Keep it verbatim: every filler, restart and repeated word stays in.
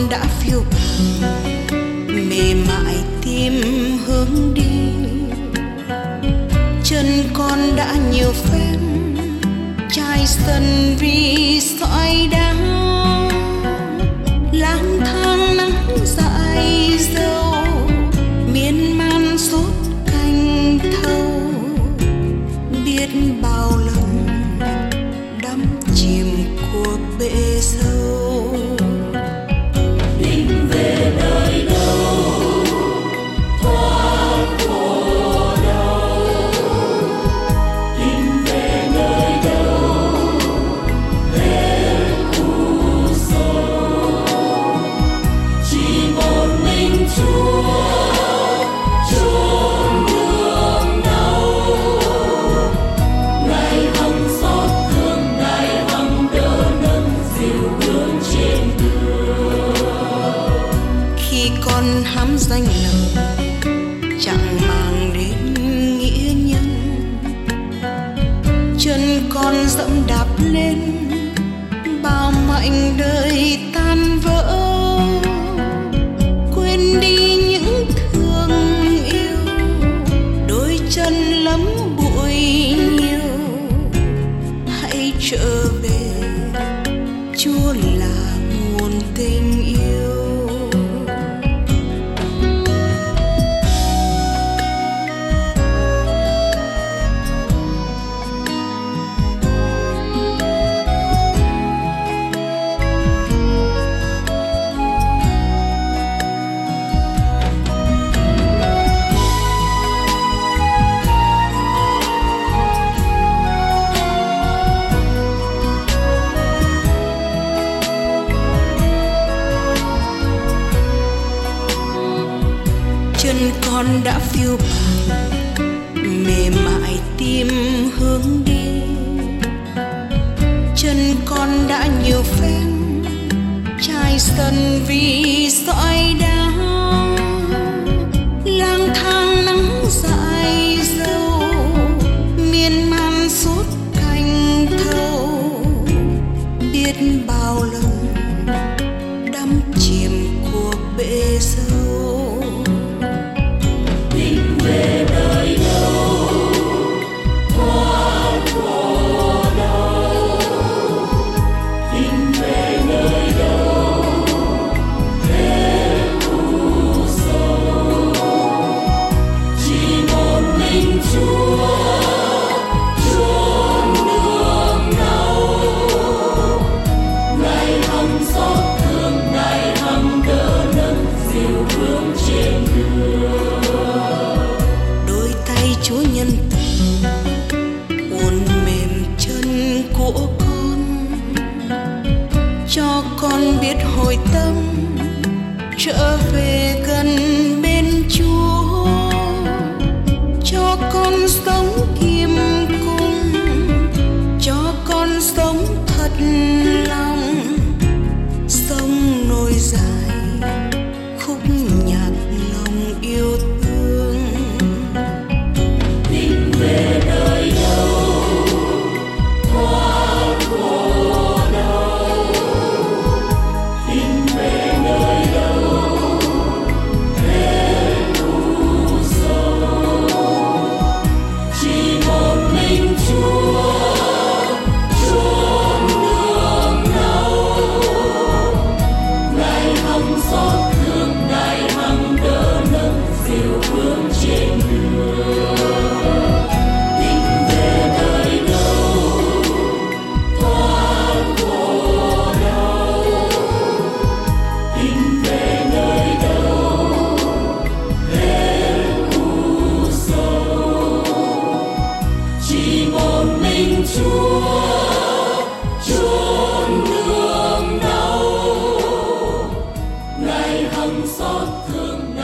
đã phiêu bạt, mềm mại tìm hướng đi. Chân con đã nhiều phép chai sân vì sỏi đá, lang thang nắng dại dâu miên man suốt canh thâu. Biết bao lần đắm chìm cuộc bể sâu. Định về nơi đâu thoát khổ đau, định về nơi đâu hết u sầu. Chỉ một mình Chúa chốn đường đau, Ngài hằng xót thương, Ngài hằng đỡ nâng dìu hướng trên đường. Khi con hám danh lợi chẳng mang đến nghĩa nhân, chân con dẫm đạp lên bao mảnh đời tan vỡ. Quên đi những thương yêu, đôi chân lấm bụi nhiều. Hãy trở về, Chúa là nguồn tình yêu. Chân con đã phiêu bạt, mềm mại tìm hướng đi. Chân con đã nhiều phép chai sân vì sỏi đá, lang thang nắng dại dâu miên man suốt canh thâu. Biết bao lần đắm chìm cuộc bể sâu. Định về nơi đâu thoát khổ đau, định về nơi đâu hết u sầu. Chỉ một mình Chúa chốn đường đau, Ngài hằng xót thương, Ngài hằng đỡ nâng dìu hướng trên đường. Đôi tay Chúa nhân từ uốn mềm chân của con, cho con biết hồi tâm trở về gần bên Chúa. Cho con sống kim cung, cho con sống thật lòng, sống nối dài khúc nhạc lòng yêu thương. Định về nơi đâu thoát khổ đau, định về nơi đâu hết u sầu. Chỉ một mình Chúa chốn đường đau, Ngài hằng xót thương, Ngài hằng đỡ nâng dìu hướng trên đường. Định về nơi đâu thoát khổ đau, định về nơi đâu hết u sầu. Chỉ một mình Chúa chốn đường đau, Ngài hằng xót thương.